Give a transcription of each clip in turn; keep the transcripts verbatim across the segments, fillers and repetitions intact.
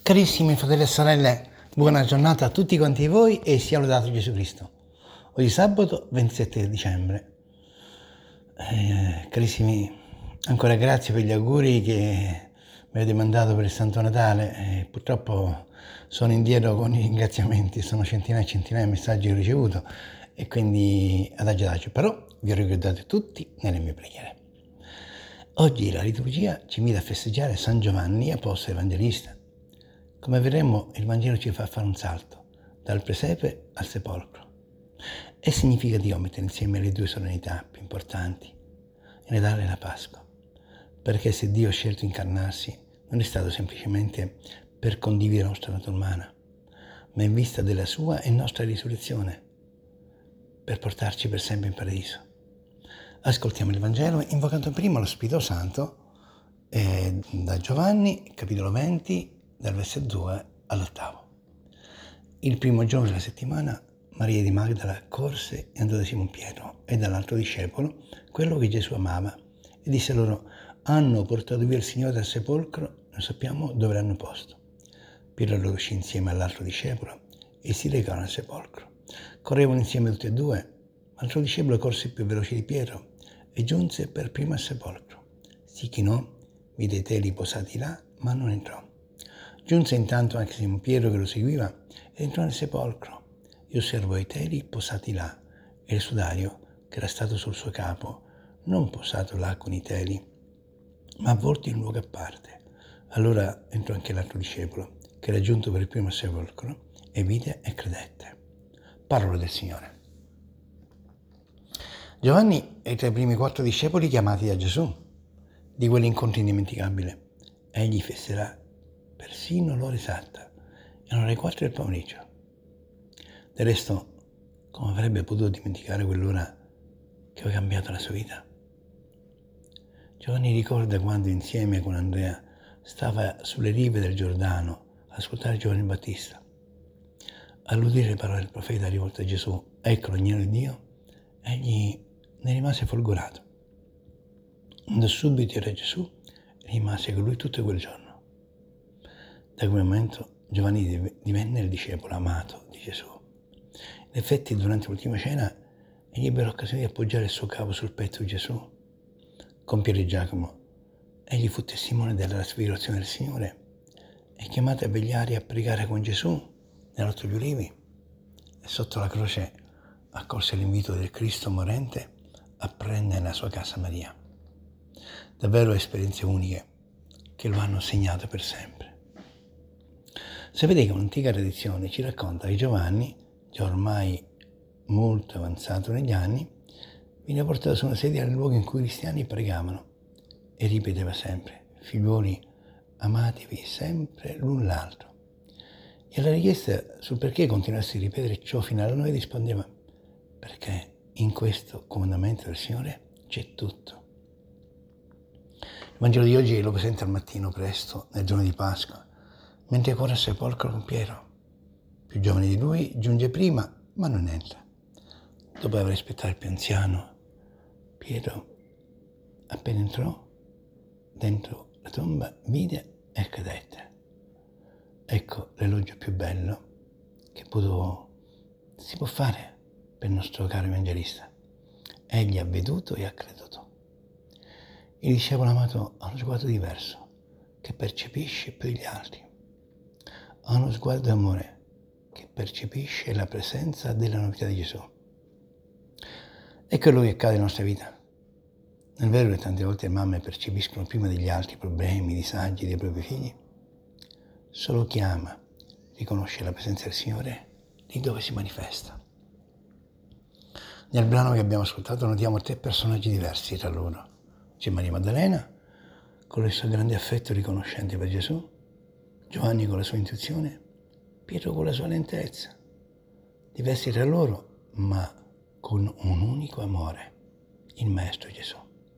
Carissimi fratelli e sorelle, buona giornata a tutti quanti voi e sia lodato Gesù Cristo. Oggi è sabato ventisette dicembre. Eh, carissimi, ancora grazie per gli auguri che mi avete mandato per il Santo Natale. Eh, purtroppo sono indietro con i ringraziamenti, sono centinaia e centinaia di messaggi che ho ricevuto e quindi adagio adagio, però vi ho ricordato tutti nelle mie preghiere. Oggi la liturgia ci invita a festeggiare San Giovanni, apostolo evangelista. Come vedremo, il Vangelo ci fa fare un salto, dal presepe al sepolcro. È significativo mettere insieme le due solennità più importanti, il Natale e la Pasqua, perché se Dio ha scelto di incarnarsi, non è stato semplicemente per condividere la nostra natura umana, ma in vista della sua e nostra risurrezione, per portarci per sempre in paradiso. Ascoltiamo il Vangelo invocando prima lo Spirito Santo eh, da Giovanni, capitolo venti, dal versetto due all'ottavo. Il primo giorno della settimana Maria di Magdala corse e andò da Simon Pietro e dall'altro discepolo, quello che Gesù amava, e disse loro: hanno portato via il Signore dal sepolcro, non sappiamo dove l'hanno posto. Pietro allora uscì insieme all'altro discepolo e si recarono al sepolcro. Correvano insieme tutti e due, ma l'altro discepolo corse più veloce di Pietro e giunse per primo al sepolcro. Si chinò, vide i teli posati là, ma non entrò. Giunse intanto anche Simon Pietro che lo seguiva ed entrò nel sepolcro e osservò i teli posati là e il sudario che era stato sul suo capo, non posato là con i teli, ma avvolto in luogo a parte. Allora entrò anche l'altro discepolo che era giunto per il primo al sepolcro e vide e credette. Parola del Signore. Giovanni è tra i primi quattro discepoli chiamati da Gesù, di quell'incontro indimenticabile. Egli fesserà persino l'ora esatta, erano le quattro del pomeriggio. Del resto, come avrebbe potuto dimenticare quell'ora che aveva cambiato la sua vita? Giovanni ricorda quando insieme con Andrea stava sulle rive del Giordano ad ascoltare Giovanni Battista. All'udire le parole del profeta rivolte a Gesù, ecco l'agnello di Dio, egli ne rimase folgorato. Andò subito era Gesù e rimase con lui tutto quel giorno. Da quel momento Giovanni divenne il discepolo amato di Gesù. In effetti, durante l'ultima cena, egli ebbe l'occasione di appoggiare il suo capo sul petto di Gesù. Con Pietro e Giacomo, egli fu testimone della trasfigurazione del Signore e chiamato a vegliare e a pregare con Gesù nell'Orto degli Ulivi. E sotto la croce accolse l'invito del Cristo morente a prendere nella sua casa Maria. Davvero esperienze uniche che lo hanno segnato per sempre. Sapete che un'antica tradizione ci racconta che Giovanni, già ormai molto avanzato negli anni, viene portato su una sedia nel luogo in cui i cristiani pregavano e ripeteva sempre: figliuoli, amatevi sempre l'un l'altro. E alla richiesta sul perché continuasse a ripetere ciò fino alla notte rispondeva: perché in questo comandamento del Signore c'è tutto. Il Vangelo di oggi lo presenta al mattino presto, nel giorno di Pasqua, mentre corre al sepolcro con Pietro. Più giovane di lui giunge prima, ma non entra. Dopo aver aspettato il più anziano, Pietro, appena entrò dentro la tomba, vide e credette. Ecco l'elogio più bello che può, si può fare per il nostro caro evangelista. Egli ha veduto e ha creduto. Il discepolo amato ha uno sguardo diverso, che percepisce più degli altri. Ha uno sguardo d'amore che percepisce la presenza della novità di Gesù. È quello che accade nella nostra vita. Nel vero che tante volte le mamme percepiscono prima degli altri i problemi, i disagi dei propri figli. Solo chi ama riconosce la presenza del Signore lì dove si manifesta. Nel brano che abbiamo ascoltato notiamo tre personaggi diversi tra loro. C'è Maria Maddalena, con il suo grande affetto riconoscente per Gesù, Giovanni con la sua intuizione, Pietro con la sua lentezza, diversi tra loro, ma con un unico amore, il Maestro Gesù.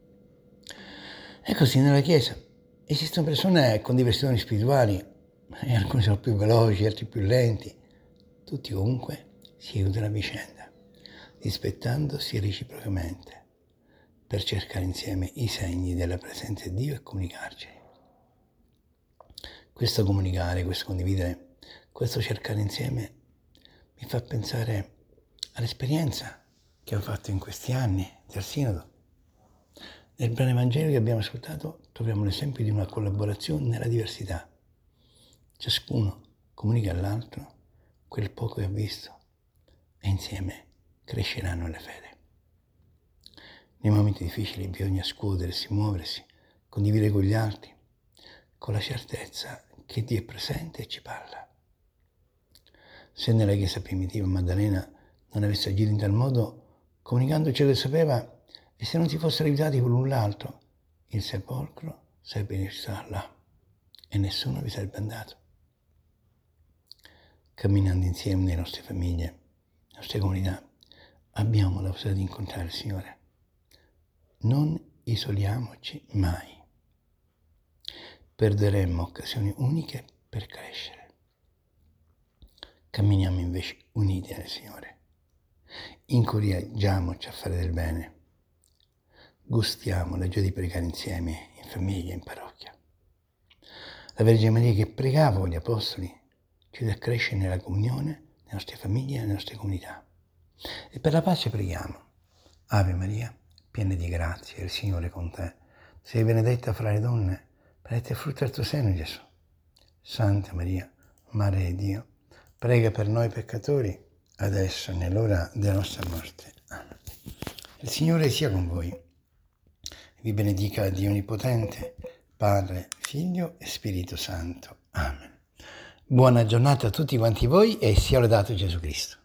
E così nella Chiesa esistono persone con diversioni spirituali, e alcuni sono più veloci, altri più lenti, tutti comunque si aiutano a vicenda, rispettandosi reciprocamente, per cercare insieme i segni della presenza di Dio e comunicarceli. questo comunicare, questo condividere, questo cercare insieme mi fa pensare all'esperienza che ho fatto in questi anni del Sinodo. Nel brano evangelico che abbiamo ascoltato troviamo l'esempio di una collaborazione nella diversità. Ciascuno comunica all'altro quel poco che ha visto e insieme cresceranno nella fede. Nei momenti difficili bisogna scuotersi, muoversi, condividere con gli altri, con la certezza che Dio è presente e ci parla. Se nella Chiesa primitiva Maddalena non avesse agito in tal modo, comunicando ciò che sapeva, e se non si fossero aiutati l'un l'altro, il sepolcro sarebbe restato là e nessuno vi sarebbe andato. Camminando insieme nelle nostre famiglie, nelle nostre comunità, abbiamo la possibilità di incontrare il Signore. Non isoliamoci mai. Perderemmo occasioni uniche per crescere. Camminiamo invece uniti nel Signore. Incoraggiamoci a fare del bene. Gustiamo la gioia di pregare insieme, in famiglia, in parrocchia. La Vergine Maria che pregava con gli Apostoli ci aiuta a crescere nella comunione, nelle nostre famiglie e nelle nostre comunità. E per la pace preghiamo. Ave Maria, piena di grazia, il Signore è con te. Sei benedetta fra le donne, benedetto è il frutto del tuo seno, Gesù. Santa Maria, Madre di Dio, prega per noi peccatori, adesso e nell'ora della nostra morte. Amen. Il Signore sia con voi. Vi benedica Dio Onnipotente, Padre, Figlio e Spirito Santo. Amen. Buona giornata a tutti quanti voi e sia lodato Gesù Cristo.